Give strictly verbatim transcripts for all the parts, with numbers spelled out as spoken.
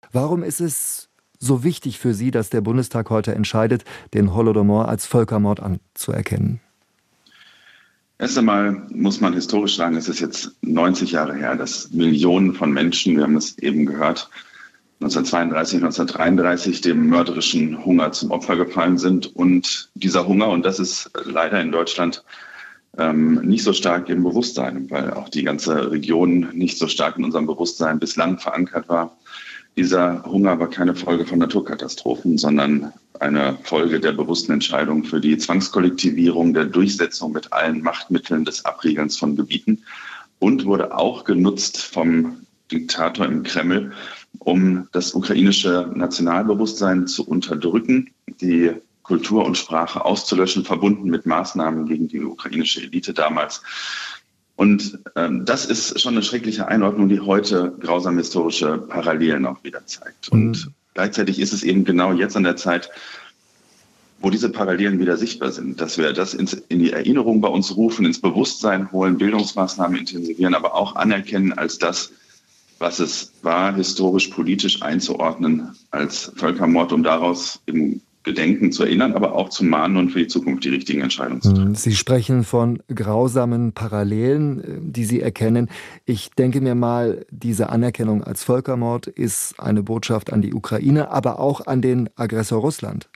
Warum ist es so wichtig für Sie, dass der Bundestag heute entscheidet, den Holodomor als Völkermord anzuerkennen? Erst einmal muss man historisch sagen, es ist jetzt neunzig Jahre her, dass Millionen von Menschen, wir haben das eben gehört, neunzehnhundertzweiunddreißig, neunzehnhundertdreiunddreißig dem mörderischen Hunger zum Opfer gefallen sind. Und dieser Hunger, und das ist leider in Deutschland ähm, nicht so stark im Bewusstsein, weil auch die ganze Region nicht so stark in unserem Bewusstsein bislang verankert war. Dieser Hunger war keine Folge von Naturkatastrophen, sondern eine Folge der bewussten Entscheidung für die Zwangskollektivierung, der Durchsetzung mit allen Machtmitteln des Abriegelns von Gebieten und wurde auch genutzt vom Diktator im Kreml, um das ukrainische Nationalbewusstsein zu unterdrücken, die Kultur und Sprache auszulöschen, verbunden mit Maßnahmen gegen die ukrainische Elite damals. Und ähm, das ist schon eine schreckliche Einordnung, die heute grausame historische Parallelen auch wieder zeigt. Und mhm. gleichzeitig ist es eben genau jetzt an der Zeit, wo diese Parallelen wieder sichtbar sind, dass wir das ins, in die Erinnerung bei uns rufen, ins Bewusstsein holen, Bildungsmaßnahmen intensivieren, aber auch anerkennen als das, was es war, historisch, politisch einzuordnen als Völkermord, um daraus im Gedenken zu erinnern, aber auch zu mahnen und für die Zukunft die richtigen Entscheidungen zu treffen. Sie sprechen von grausamen Parallelen, die Sie erkennen. Ich denke mir mal, diese Anerkennung als Völkermord ist eine Botschaft an die Ukraine, aber auch an den Aggressor Russland.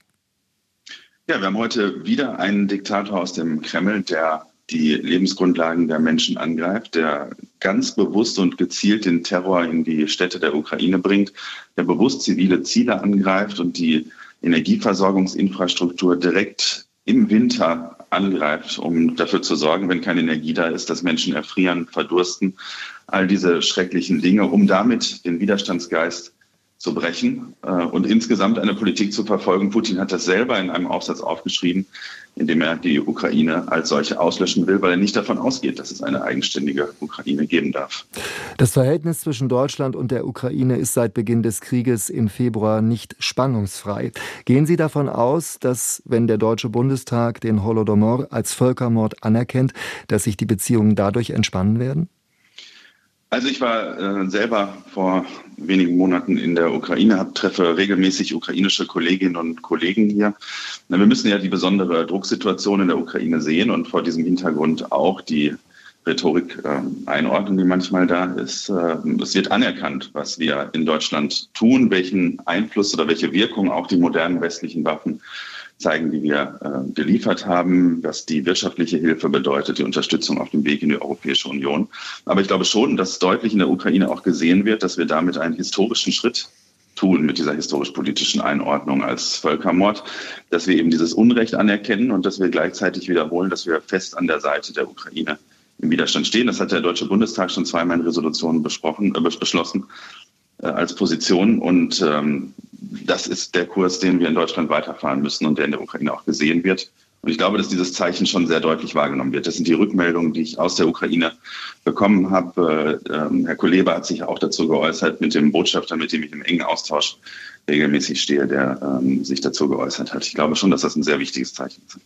Ja, wir haben heute wieder einen Diktator aus dem Kreml, der die Lebensgrundlagen der Menschen angreift, der ganz bewusst und gezielt den Terror in die Städte der Ukraine bringt, der bewusst zivile Ziele angreift und die Energieversorgungsinfrastruktur direkt im Winter angreift, um dafür zu sorgen, wenn keine Energie da ist, dass Menschen erfrieren, verdursten, all diese schrecklichen Dinge, um damit den Widerstandsgeist zu brechen äh, und insgesamt eine Politik zu verfolgen. Putin hat das selber in einem Aufsatz aufgeschrieben, in dem er die Ukraine als solche auslöschen will, weil er nicht davon ausgeht, dass es eine eigenständige Ukraine geben darf. Das Verhältnis zwischen Deutschland und der Ukraine ist seit Beginn des Krieges im Februar nicht spannungsfrei. Gehen Sie davon aus, dass, wenn der Deutsche Bundestag den Holodomor als Völkermord anerkennt, dass sich die Beziehungen dadurch entspannen werden? Also ich war äh, selber vor wenigen Monaten in der Ukraine, hab, treffe regelmäßig ukrainische Kolleginnen und Kollegen hier. Na, wir müssen ja die besondere Drucksituation in der Ukraine sehen und vor diesem Hintergrund auch die Rhetorik äh, einordnen, die manchmal da ist. Äh, es wird anerkannt, was wir in Deutschland tun, welchen Einfluss oder welche Wirkung auch die modernen westlichen Waffen zeigen, die wir äh, geliefert haben, was die wirtschaftliche Hilfe bedeutet, die Unterstützung auf dem Weg in die Europäische Union. Aber ich glaube schon, dass deutlich in der Ukraine auch gesehen wird, dass wir damit einen historischen Schritt tun mit dieser historisch-politischen Einordnung als Völkermord, dass wir eben dieses Unrecht anerkennen und dass wir gleichzeitig wiederholen, dass wir fest an der Seite der Ukraine im Widerstand stehen. Das hat der Deutsche Bundestag schon zweimal in Resolutionen besprochen, äh, beschlossen äh, als Position und ähm, das ist der Kurs, den wir in Deutschland weiterfahren müssen und der in der Ukraine auch gesehen wird. Und ich glaube, dass dieses Zeichen schon sehr deutlich wahrgenommen wird. Das sind die Rückmeldungen, die ich aus der Ukraine bekommen habe. Ähm, Herr Kuleba hat sich auch dazu geäußert mit dem Botschafter, mit dem ich im engen Austausch regelmäßig stehe, der ähm, sich dazu geäußert hat. Ich glaube schon, dass das ein sehr wichtiges Zeichen ist.